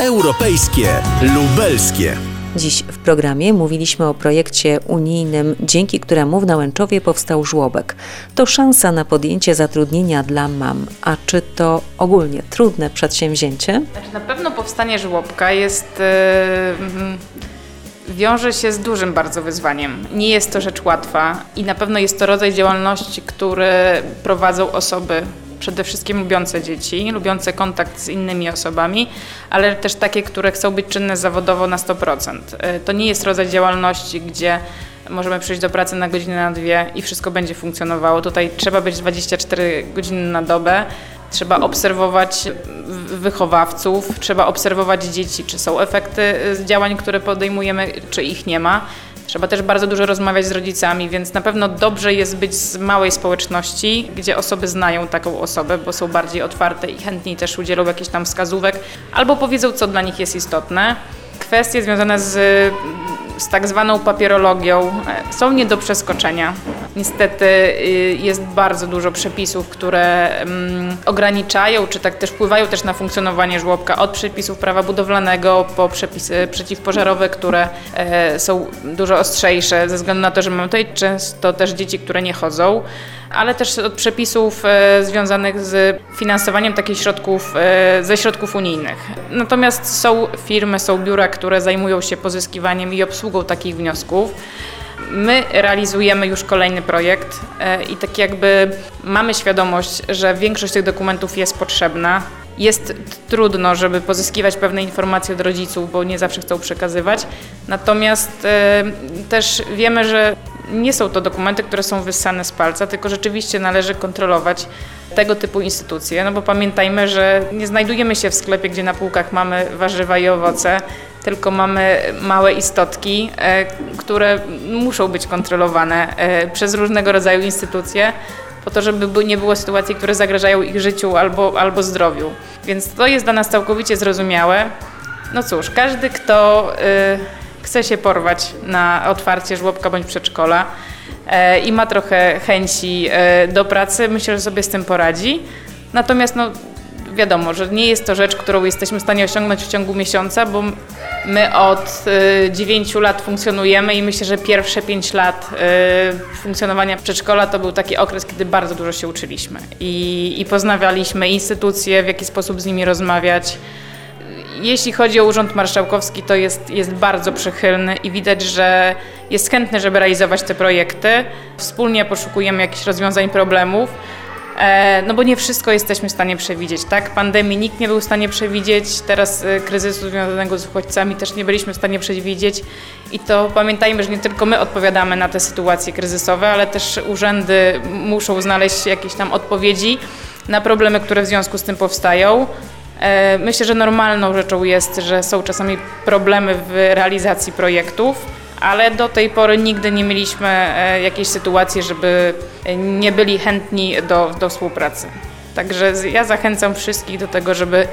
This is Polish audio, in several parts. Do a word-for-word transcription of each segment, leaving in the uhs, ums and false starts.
Europejskie Lubelskie. Dziś w programie mówiliśmy o projekcie unijnym, dzięki któremu w Nałęczowie powstał żłobek. To szansa na podjęcie zatrudnienia dla mam. A czy to ogólnie trudne przedsięwzięcie? Znaczy, na pewno powstanie żłobka jest... Yy, wiąże się z dużym bardzo wyzwaniem. Nie jest to rzecz łatwa i na pewno jest to rodzaj działalności, które prowadzą osoby przede wszystkim lubiące dzieci, lubiące kontakt z innymi osobami, ale też takie, które chcą być czynne zawodowo na sto procent. To nie jest rodzaj działalności, gdzie możemy przyjść do pracy na godzinę, na dwie i wszystko będzie funkcjonowało. Tutaj trzeba być dwadzieścia cztery godziny na dobę, trzeba obserwować wychowawców, trzeba obserwować dzieci, czy są efekty z działań, które podejmujemy, czy ich nie ma. Trzeba też bardzo dużo rozmawiać z rodzicami, więc na pewno dobrze jest być z małej społeczności, gdzie osoby znają taką osobę, bo są bardziej otwarte i chętniej też udzielą jakichś tam wskazówek albo powiedzą, co dla nich jest istotne. Kwestie związane z, z tak zwaną papierologią są nie do przeskoczenia. Niestety jest bardzo dużo przepisów, które um, ograniczają, czy tak też wpływają też na funkcjonowanie żłobka, od przepisów prawa budowlanego po przepisy przeciwpożarowe, które e, są dużo ostrzejsze ze względu na to, że mamy tutaj często też dzieci, które nie chodzą, ale też od przepisów e, związanych z finansowaniem takich środków e, ze środków unijnych. Natomiast są firmy, są biura, które zajmują się pozyskiwaniem i obsługą takich wniosków. My realizujemy już kolejny projekt e, i tak jakby mamy świadomość, że większość tych dokumentów jest potrzebna. Jest trudno, żeby pozyskiwać pewne informacje od rodziców, bo nie zawsze chcą przekazywać. Natomiast e, też wiemy, że nie są to dokumenty, które są wyssane z palca, tylko rzeczywiście należy kontrolować tego typu instytucje, no bo pamiętajmy, że nie znajdujemy się w sklepie, gdzie na półkach mamy warzywa i owoce, tylko mamy małe istotki, e, które muszą być kontrolowane e, przez różnego rodzaju instytucje, po to, żeby nie było sytuacji, które zagrażają ich życiu albo, albo zdrowiu. Więc to jest dla nas całkowicie zrozumiałe. No cóż, każdy, kto e, chce się porwać na otwarcie żłobka bądź przedszkola e, i ma trochę chęci e, do pracy, myślę, że sobie z tym poradzi. Natomiast no, wiadomo, że nie jest to rzecz, którą jesteśmy w stanie osiągnąć w ciągu miesiąca, bo my od y, dziewięciu lat funkcjonujemy i myślę, że pierwsze pięć lat y, funkcjonowania przedszkola to był taki okres, kiedy bardzo dużo się uczyliśmy i, i poznawaliśmy instytucje, w jaki sposób z nimi rozmawiać. Jeśli chodzi o Urząd Marszałkowski, to jest, jest bardzo przychylny i widać, że jest chętny, żeby realizować te projekty. Wspólnie poszukujemy jakichś rozwiązań problemów. No bo nie wszystko jesteśmy w stanie przewidzieć, tak? Pandemii nikt nie był w stanie przewidzieć, teraz kryzysu związanego z uchodźcami też nie byliśmy w stanie przewidzieć i to pamiętajmy, że nie tylko my odpowiadamy na te sytuacje kryzysowe, ale też urzędy muszą znaleźć jakieś tam odpowiedzi na problemy, które w związku z tym powstają. Myślę, że normalną rzeczą jest, że są czasami problemy w realizacji projektów, ale do tej pory nigdy nie mieliśmy jakiejś sytuacji, żeby nie byli chętni do, do współpracy. Także ja zachęcam wszystkich do tego, żeby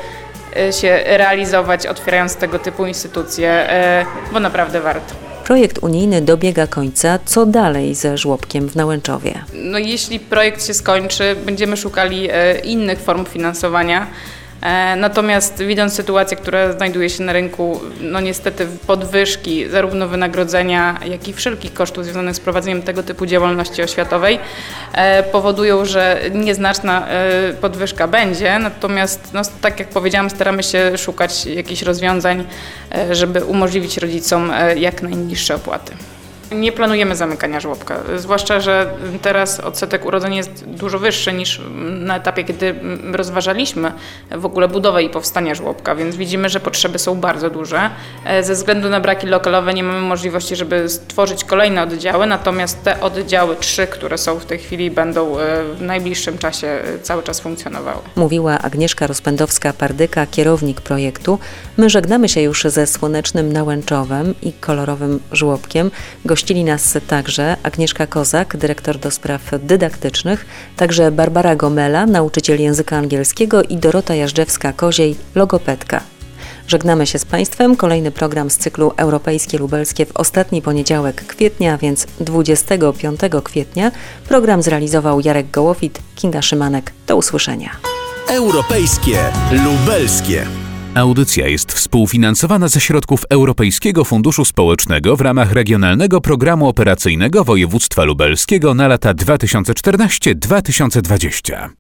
się realizować, otwierając tego typu instytucje, bo naprawdę warto. Projekt unijny dobiega końca. Co dalej ze żłobkiem w Nałęczowie? No, jeśli projekt się skończy, będziemy szukali innych form finansowania. Natomiast widząc sytuację, która znajduje się na rynku, no niestety podwyżki zarówno wynagrodzenia, jak i wszelkich kosztów związanych z prowadzeniem tego typu działalności oświatowej powodują, że nieznaczna podwyżka będzie. Natomiast no, tak jak powiedziałam, staramy się szukać jakichś rozwiązań, żeby umożliwić rodzicom jak najniższe opłaty. Nie planujemy zamykania żłobka, zwłaszcza, że teraz odsetek urodzeń jest dużo wyższy niż na etapie, kiedy rozważaliśmy w ogóle budowę i powstanie żłobka, więc widzimy, że potrzeby są bardzo duże. Ze względu na braki lokalowe nie mamy możliwości, żeby stworzyć kolejne oddziały, natomiast te oddziały trzy, które są w tej chwili, będą w najbliższym czasie cały czas funkcjonowały. Mówiła Agnieszka Rozpędowska-Pardyka, kierownik projektu. My żegnamy się już ze słonecznym Nałęczowem i kolorowym żłobkiem. Gościli nas także Agnieszka Kozak, dyrektor do spraw dydaktycznych, także Barbara Gomela, nauczyciel języka angielskiego i Dorota Jażdżewska-Koziej, logopedka. Żegnamy się z Państwem. Kolejny program z cyklu Europejskie Lubelskie w ostatni poniedziałek kwietnia, więc dwudziestego piątego kwietnia. Program zrealizował Jarek Gołowit, Kinga Szymanek. Do usłyszenia. Europejskie Lubelskie. Audycja jest współfinansowana ze środków Europejskiego Funduszu Społecznego w ramach Regionalnego Programu Operacyjnego Województwa Lubelskiego na lata dwa tysiące czternaście do dwa tysiące dwudziestego.